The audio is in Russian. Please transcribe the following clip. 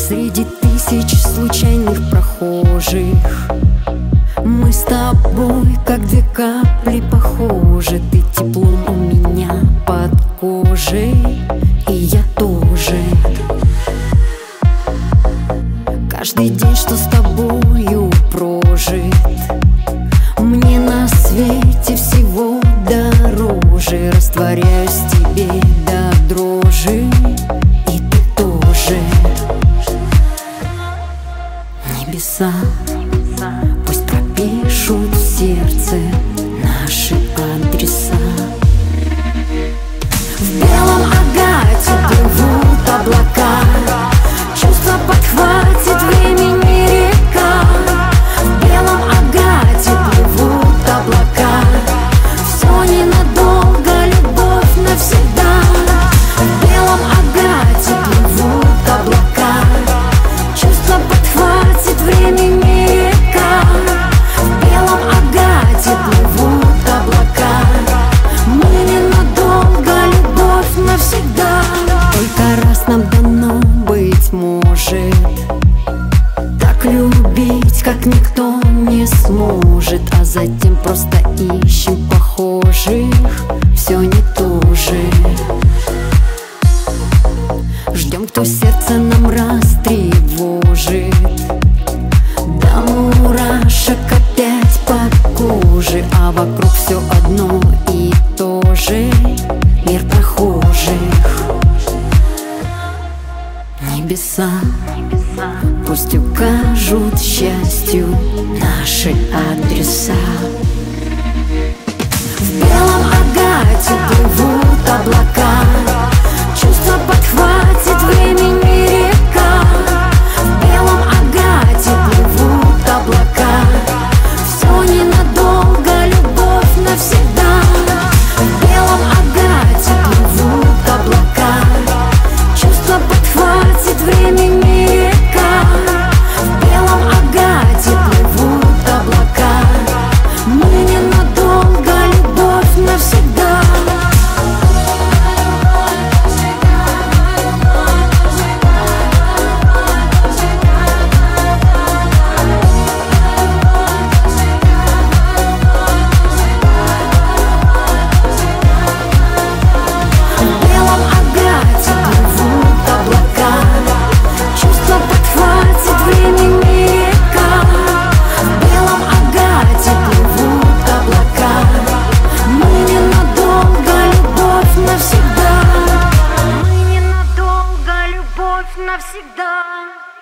Среди тысяч случайных прохожих мы с тобой как две капли похожи. Ты теплом у меня под кожей, и я тоже. Каждый день, что с тобою прожит, мне на свете всего дороже. Растворяюсь в тебе до дрожи, и ты тоже. Небеса пусть пропишут в сердце наши адреса. В белом агате плывут облака, чувства подхватит времени река. В белом агате плывут облака, все ненадолго, любовь навсегда. В белом агате плывут облака, чувства подхватит времени река. В белом агате плывут облака, мы ненадолго, любовь навсегда. Только раз нам дано, быть может, так любить, как никто не сможет. А затем просто ищем похожих, все не то же. Ждем, кто сердце нам растревожит, до мурашек опять по коже. А вокруг все одно и то же, мир прохожих. Небеса пусть укажут счастью наши адреса. В белом агате плывут облака, чувства подхватит времени река. В белом агате плывут облака, все ненадолго, любовь навсегда. В белом агате плывут облака, чувства подхватит времени река. В белом агате плывут облака, мы ненадолго, любовь навсегда. В белом агате плывут облака, чувства подхватит времени река. В белом агате плывут облака, мы ненадолго, любовь навсегда. Мы ненадолго, любовь навсегда.